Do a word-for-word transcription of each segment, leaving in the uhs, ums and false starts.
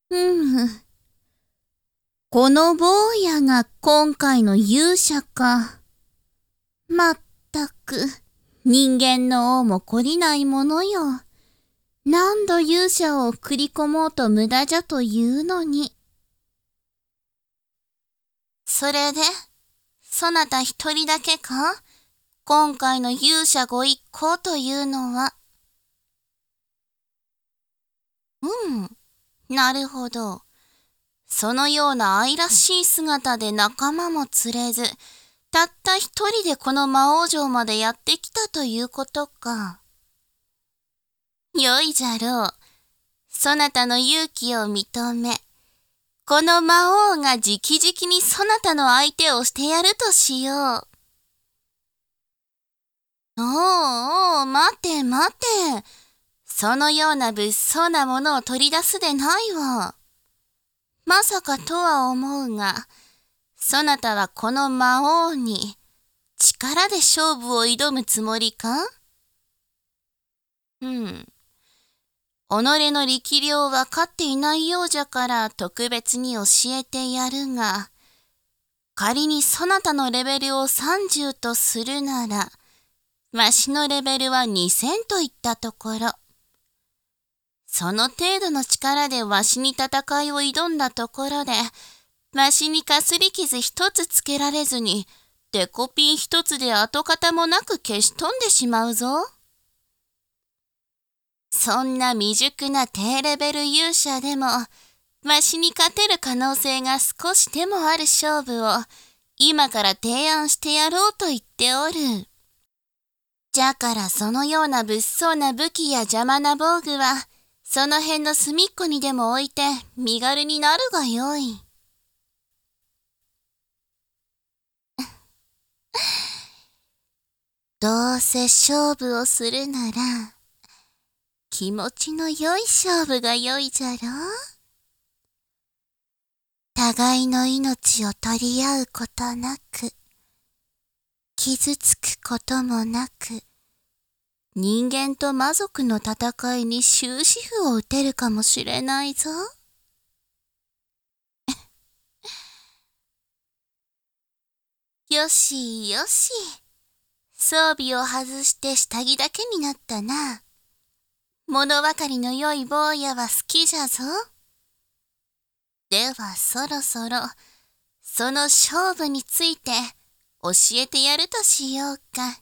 うむ。この坊やが今回の勇者か。まったく、人間の王も懲りないものよ。何度勇者を繰り込もうと無駄じゃというのに。それで、そなた一人だけか？今回の勇者ご一行というのは。うん、なるほど。そのような愛らしい姿で仲間も連れず、たった一人でこの魔王城までやってきたということか。よいじゃろう。そなたの勇気を認め、この魔王が直々にそなたの相手をしてやるとしよう。おうおう、待て待て。そのような物騒なものを取り出すでないわ。まさかとは思うが、そなたはこの魔王に力で勝負を挑むつもりか？うん。己の力量は分かっていないようじゃから特別に教えてやるが、仮にそなたのレベルをさんじゅうとするなら、わしのレベルはにせんといったところ。その程度の力でわしに戦いを挑んだところで、わしにかすり傷一つつけられずに、デコピン一つで跡形もなく消し飛んでしまうぞ。そんな未熟な低レベル勇者でも、わしに勝てる可能性が少しでもある勝負を、今から提案してやろうと言っておる。じゃからそのような物騒な武器や邪魔な防具は、その辺の隅っこにでも置いて身軽になるがよい。どうせ勝負をするなら、気持ちの良い勝負が良いじゃろう？互いの命を取り合うことなく、傷つくこともなく、人間と魔族の戦いに終止符を打てるかもしれないぞ。よしよし。装備を外して下着だけになったな。物分かりの良い坊やは好きじゃぞ。ではそろそろ、その勝負について教えてやるとしようか。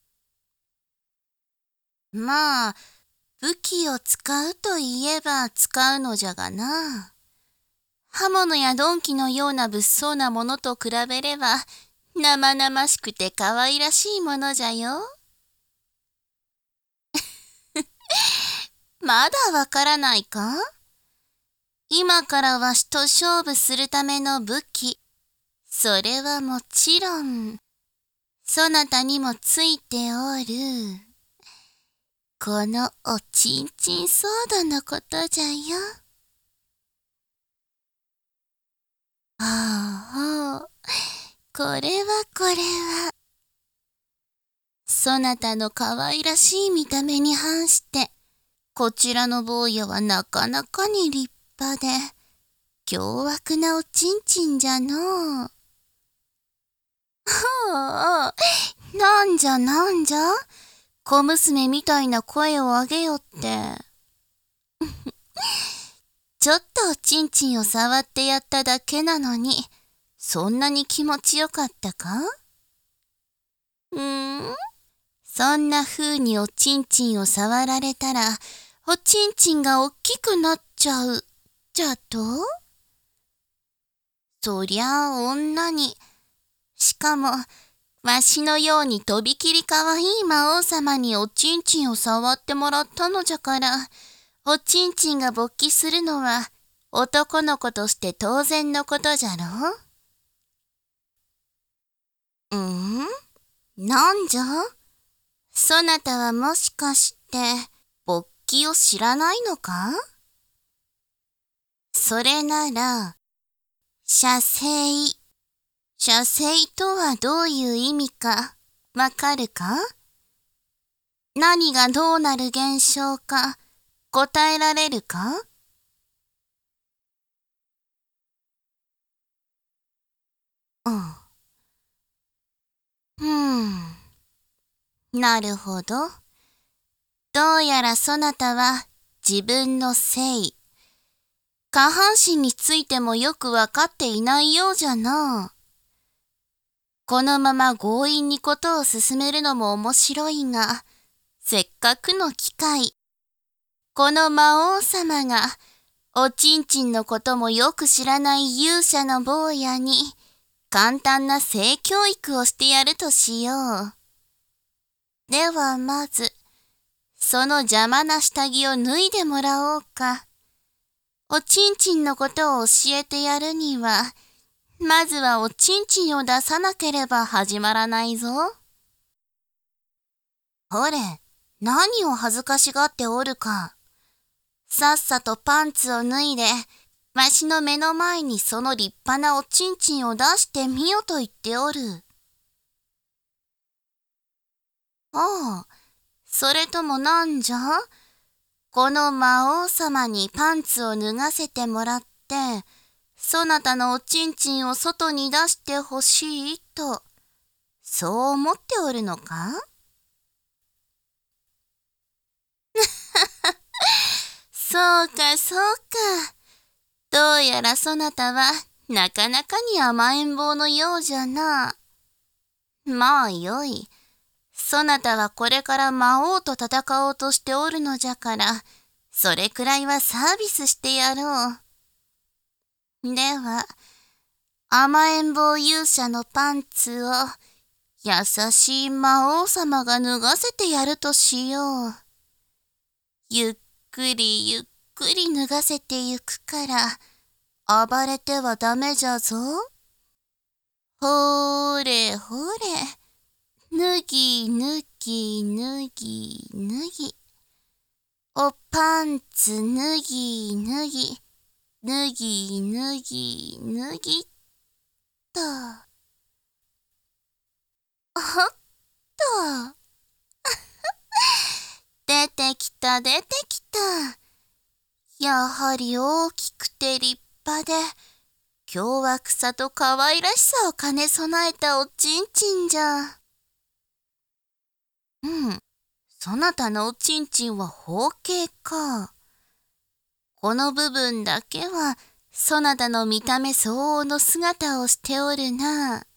まあ、武器を使うといえば使うのじゃがな。刃物や鈍器のような物騒なものと比べれば、生々しくて可愛らしいものじゃよ。まだわからないか？今からわしと勝負するための武器、それはもちろん、そなたにもついておる、このおちんちんソードのことじゃよ。ああ、これはこれは。そなたの可愛らしい見た目に反して、こちらの坊やはなかなかに立派で、凶悪なおちんちんじゃのう。はあ、なんじゃなんじゃ、小娘みたいな声を上げよって。ちょっとおちんちんを触ってやっただけなのに、そんなに気持ちよかったか？うーん？そんな風におちんちんを触られたら、おちんちんがおっきくなっちゃう、じゃと？そりゃあ女に、しかも、わしのようにとびきりかわいい魔王様におちんちんを触ってもらったのじゃから、おちんちんが勃起するのは男の子として当然のことじゃろう？ん？なんじゃ？そなたはもしかして、勃起を知らないのか？それなら、射精。射精とはどういう意味か、わかるか？何がどうなる現象か、答えられるか？ なるほど。どうやらそなたは自分の性、下半身についてもよくわかっていないようじゃな。このまま強引にことを進めるのも面白いが、せっかくの機会、この魔王様がおちんちんのこともよく知らない勇者の坊やに簡単な性教育をしてやるとしよう。ではまず、その邪魔な下着を脱いでもらおうか。おちんちんのことを教えてやるには、まずはおちんちんを出さなければ始まらないぞ。ほれ、何を恥ずかしがっておるか。さっさとパンツを脱いで、わしの目の前にその立派なおちんちんを出してみよと言っておる。ああ、それともなんじゃ？この魔王様にパンツを脱がせてもらって、そなたのおちんちんを外に出してほしいと、そう思っておるのか？そうかそうか。どうやらそなたはなかなかに甘えん坊のようじゃな。まあよい。そなたはこれから魔王と戦おうとしておるのじゃから、それくらいはサービスしてやろう。では、甘えん坊勇者のパンツを優しい魔王様が脱がせてやるとしよう。ゆっくりゆっくり脱がせてゆくから、暴れてはダメじゃぞ。ほーれほれ、脱ぎ脱ぎ脱ぎ脱ぎ。おパンツ脱ぎ脱ぎ、脱ぎ脱ぎ脱ぎっと。おっと。出てきた出てきた。やはり大きくて立派で、凶悪さと可愛らしさを兼ね備えたおちんちんじゃ。うん、そなたのおちんちんは方形か。この部分だけは、そなたの見た目相応の姿をしておるな。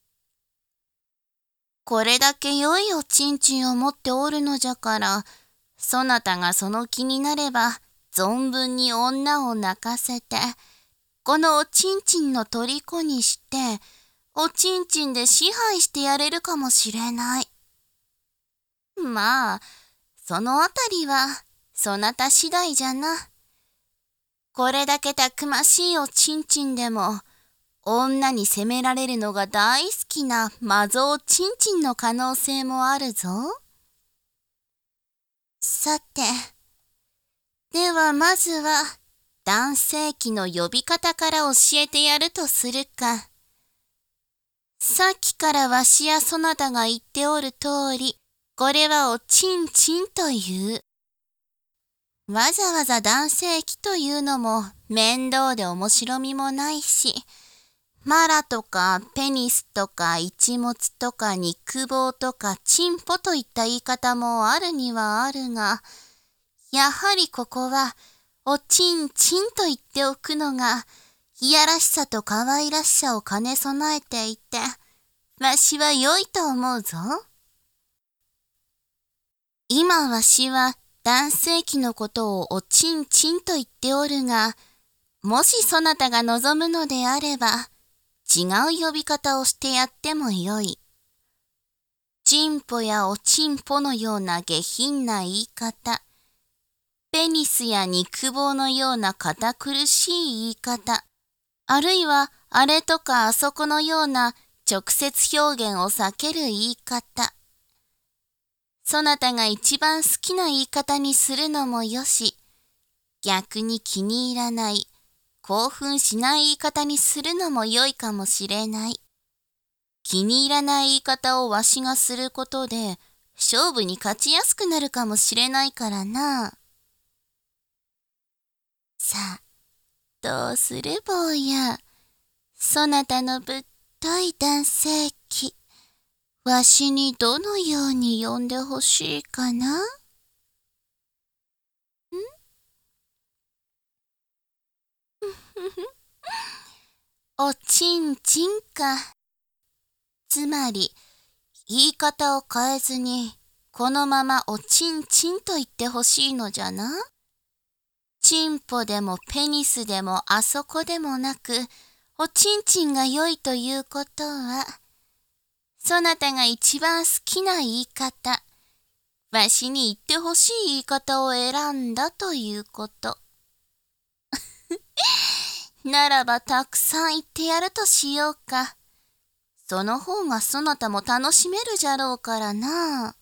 これだけ良いおちんちんを持っておるのじゃから、そなたがその気になれば、存分に女を泣かせて、このおちんちんの虜にして、おちんちんで支配してやれるかもしれない。まあ、そのあたりは、そなた次第じゃな。これだけたくましいおちんちんでも、女に責められるのが大好きなマゾおちんちんの可能性もあるぞ。さて、ではまずは男性器の呼び方から教えてやるとするか。さっきからわしやそなたが言っておる通り、これはおちんちんという。わざわざ男性器というのも面倒で面白みもないし、マラとかペニスとか一物とか肉棒とかチンポといった言い方もあるにはあるが、やはりここはおちんちんと言っておくのがいやらしさと可愛らしさを兼ね備えていて、わしは良いと思うぞ。今わしは男性器のことをおちんちんと言っておるが、もしそなたが望むのであれば、違う呼び方をしてやってもよい。チンポやおちんぽのような下品な言い方、ペニスや肉棒のような堅苦しい言い方、あるいはあれとかあそこのような直接表現を避ける言い方。そなたが一番好きな言い方にするのもよし、逆に気に入らない、興奮しない言い方にするのも良いかもしれない。気に入らない言い方をわしがすることで、勝負に勝ちやすくなるかもしれないからな。さあ、どうする坊や。そなたのぶっとい男性器、 わしにどのように呼んでほしいかな？ん？おちんちんか。つまり、言い方を変えずに、このままおちんちんと言ってほしいのじゃな。チンポでもペニスでもあそこでもなく、おちんちんが良いということは、そなたが一番好きな言い方、わしに言ってほしい言い方を選んだということ。ならばたくさん言ってやるとしようか。その方がそなたも楽しめるじゃろうからな。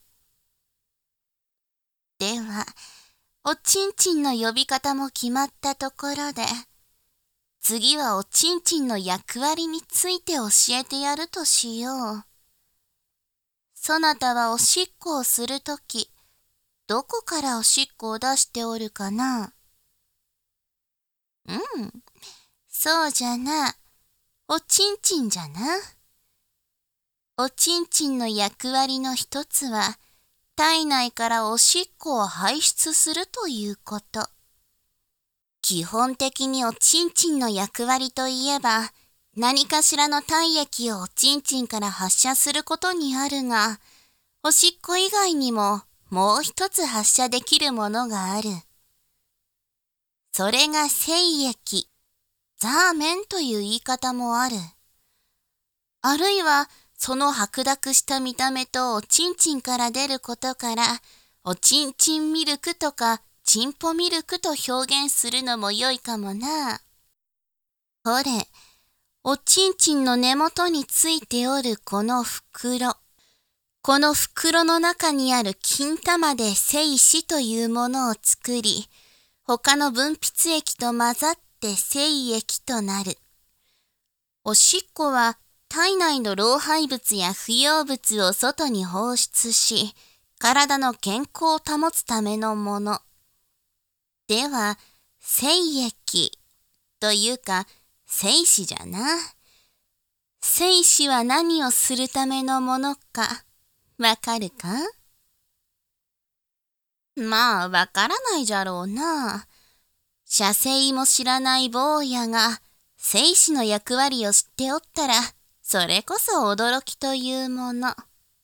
では、おちんちんの呼び方も決まったところで、次はおちんちんの役割について教えてやるとしよう。そなたはおしっこをするとき、どこからおしっこを出しておるかな？うん、そうじゃな。おちんちんじゃな。おちんちんの役割の一つは、体内からおしっこを排出するということ。基本的におちんちんの役割といえば、何かしらの体液をおちんちんから発射することにあるが、おしっこ以外にももう一つ発射できるものがある。それが精液、ザーメンという言い方もある。あるいは、その白濁した見た目とおちんちんから出ることから、おちんちんミルクとかチンポミルクと表現するのも良いかもな。ほれ、おちんちんの根元についておるこの袋。この袋の中にある金玉で精子というものを作り、他の分泌液と混ざって精液となる。おしっこは体内の老廃物や不要物を外に放出し、体の健康を保つためのもの。では、精液というか、精子じゃな。精子は何をするためのものか、わかるか？まあ、わからないじゃろうな。射精も知らない坊やが、精子の役割を知っておったら、それこそ驚きというもの。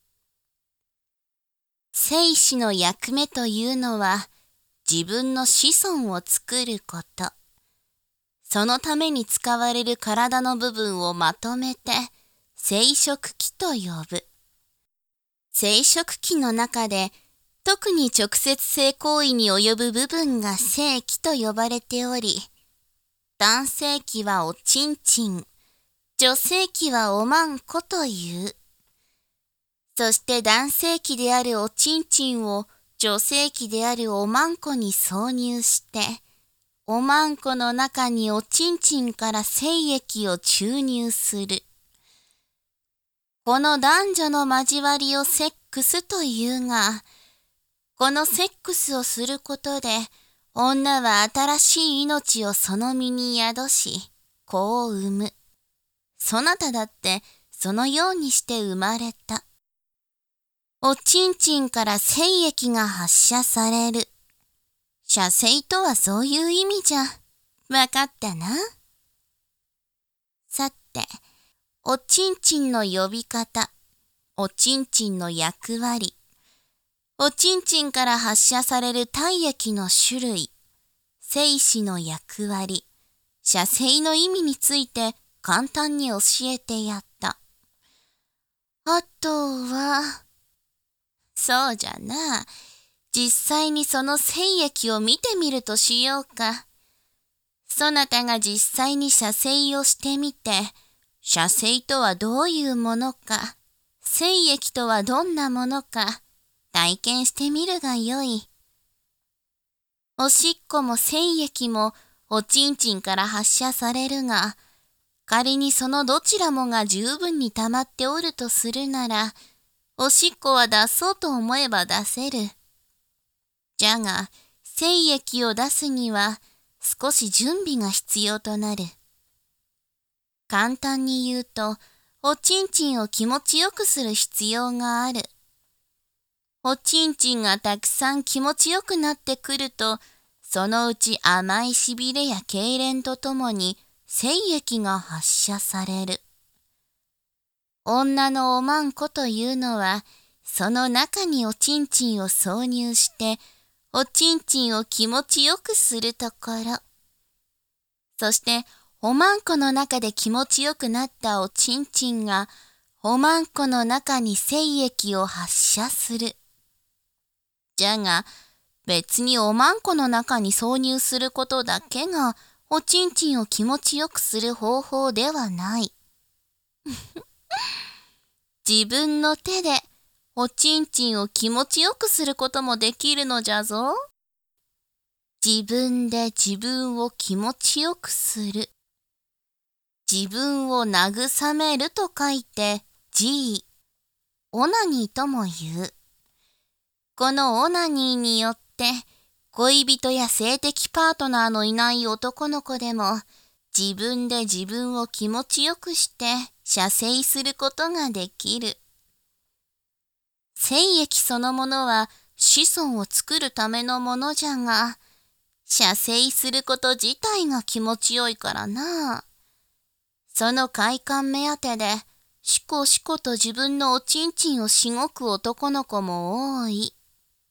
精子の役目というのは、自分の子孫を作ること。そのために使われる体の部分をまとめて、生殖器と呼ぶ。生殖器の中で、特に直接性行為に及ぶ部分が性器と呼ばれており、男性器はおちんちん、女性器はおまんこという。そして男性器であるおちんちんを女性器であるおまんこに挿入して、おまんこの中におちんちんから精液を注入する。この男女の交わりをセックスというが、このセックスをすることで、女は新しい命をその身に宿し、子を産む。そなただってそのようにして生まれた。おちんちんから精液が発射される。射精とはそういう意味じゃ。わかったな。さて、おちんちんの呼び方、おちんちんの役割、おちんちんから発射される体液の種類、精子の役割、射精の意味について簡単に教えてやった。あとは、そうじゃな。実際にその精液を見てみるとしようか。そなたが実際に射精をしてみて、射精とはどういうものか、精液とはどんなものか、体験してみるがよい。おしっこも精液もおちんちんから発射されるが、仮にそのどちらもが十分に溜まっておるとするなら、おしっこは出そうと思えば出せる。じゃが、精液を出すには少し準備が必要となる。簡単に言うと、 おちんちんを気持ちよくする必要がある。おちんちんがたくさん気持ちよくなってくると、そのうち甘いしびれや痙攣とともに精液が発射される。女のおまんこというのは、その中におちんちんを挿入して、おちんちんを気持ちよくするところ。そして、おまんこの中で気持ちよくなったおちんちんが、おまんこの中に精液を発射する。じゃが、別におまんこの中に挿入することだけが、おちんちんを気持ちよくする方法ではない。自分の手で、おちんちんを気持ちよくすることもできるのじゃぞ。自分で自分を気持ちよくする。自分を慰めると書いて、G、オナニーとも言う。このオナニーによって、恋人や性的パートナーのいない男の子でも、自分で自分を気持ちよくして、射精することができる。精液そのものは子孫を作るためのものじゃが、射精すること自体が気持ちよいからな。その快感目当てで、しこしこと自分のおちんちんをしごく男の子も多い。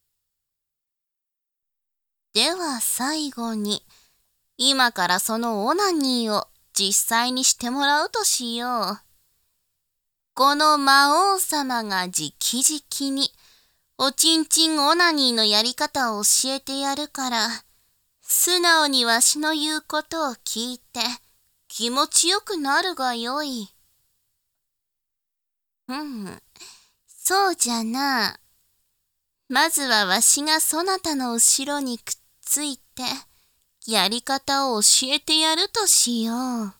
では最後に、今からそのオナニーを実際にしてもらうとしよう。この魔王様が直々に、おちんちんオナニーのやり方を教えてやるから、素直にわしの言うことを聞いて、気持ちよくなるがよい。うん、そうじゃな。まずはわしがそなたの後ろにくっついて、やり方を教えてやるとしよう。